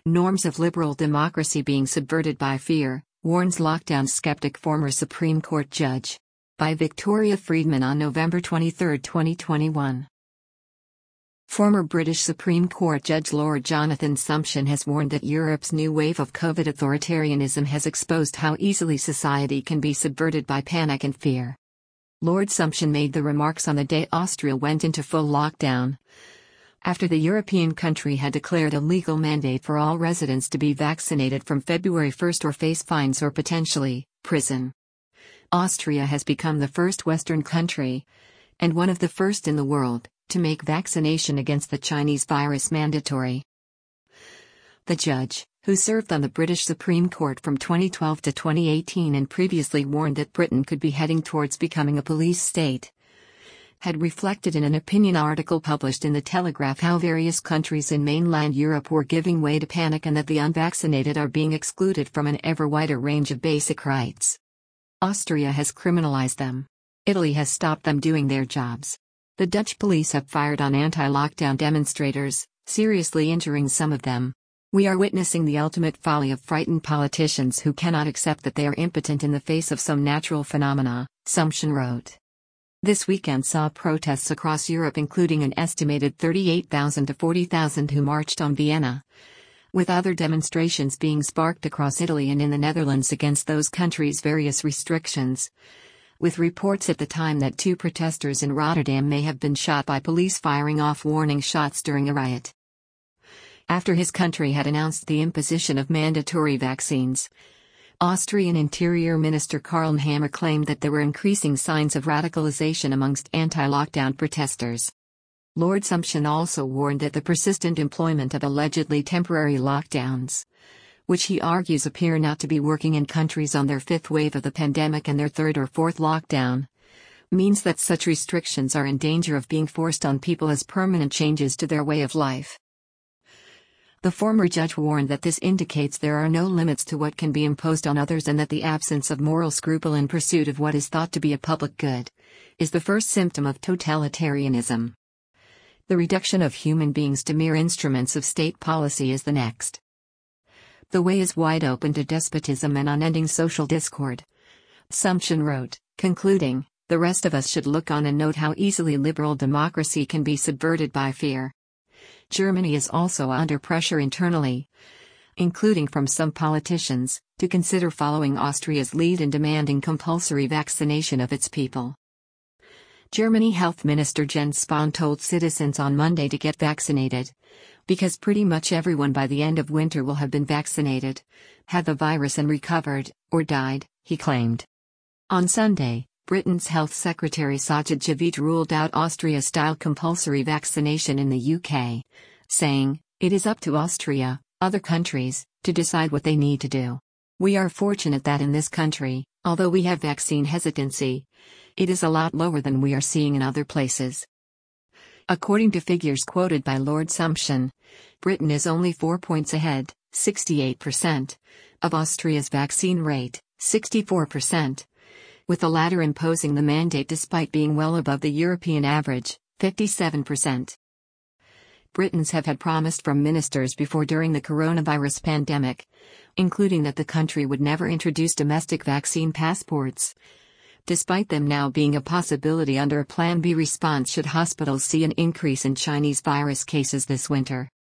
Norms of liberal democracy being subverted by fear, warns lockdown skeptic former Supreme Court judge. By Victoria Friedman on November 23, 2021. Former British Supreme Court Judge Lord Jonathan Sumption has warned that Europe's new wave of COVID authoritarianism has exposed how easily society can be subverted by panic and fear. Lord Sumption made the remarks on the day Austria went into full lockdown, after the European country had declared a legal mandate for all residents to be vaccinated from February 1 or face fines or potentially prison. Austria has become the first Western country, and one of the first in the world, to make vaccination against the Chinese virus mandatory. The judge, who served on the British Supreme Court from 2012 to 2018 and previously warned that Britain could be heading towards becoming a police state, had reflected in an opinion article published in The Telegraph how various countries in mainland Europe were giving way to panic and that the unvaccinated are being excluded from an ever wider range of basic rights. Austria has criminalized them. Italy has stopped them doing their jobs. The Dutch police have fired on anti-lockdown demonstrators, seriously injuring some of them. We are witnessing the ultimate folly of frightened politicians who cannot accept that they are impotent in the face of some natural phenomena, Sumption wrote. This weekend saw protests across Europe, including an estimated 38,000 to 40,000 who marched on Vienna, with other demonstrations being sparked across Italy and in the Netherlands against those countries' various restrictions, with reports at the time that 2 protesters in Rotterdam may have been shot by police firing off warning shots during a riot. After his country had announced the imposition of mandatory vaccines, Austrian Interior Minister Karl Nehammer claimed that there were increasing signs of radicalization amongst anti-lockdown protesters. Lord Sumption also warned that the persistent employment of allegedly temporary lockdowns, which he argues appear not to be working in countries on their 5th wave of the pandemic and their 3rd or 4th lockdown, means that such restrictions are in danger of being forced on people as permanent changes to their way of life. The former judge warned that this indicates there are no limits to what can be imposed on others and that the absence of moral scruple in pursuit of what is thought to be a public good is the first symptom of totalitarianism. The reduction of human beings to mere instruments of state policy is the next. The way is wide open to despotism and unending social discord, Sumption wrote, concluding, the rest of us should look on and note how easily liberal democracy can be subverted by fear. Germany is also under pressure internally, including from some politicians, to consider following Austria's lead in demanding compulsory vaccination of its people. Germany Health Minister Jens Spahn told citizens on Monday to get vaccinated, because pretty much everyone by the end of winter will have been vaccinated, had the virus and recovered, or died, he claimed. On Sunday, Britain's Health Secretary Sajid Javid ruled out Austria-style compulsory vaccination in the UK, saying, "It is up to Austria, other countries, to decide what they need to do. We are fortunate that in this country, although we have vaccine hesitancy, it is a lot lower than we are seeing in other places." According to figures quoted by Lord Sumption, Britain is only 4 points ahead, 68%, of Austria's vaccine rate, 64%. With the latter imposing the mandate despite being well above the European average, 57%. Britons have had promised from ministers before during the coronavirus pandemic, including that the country would never introduce domestic vaccine passports, despite them now being a possibility under a Plan B response should hospitals see an increase in Chinese virus cases this winter.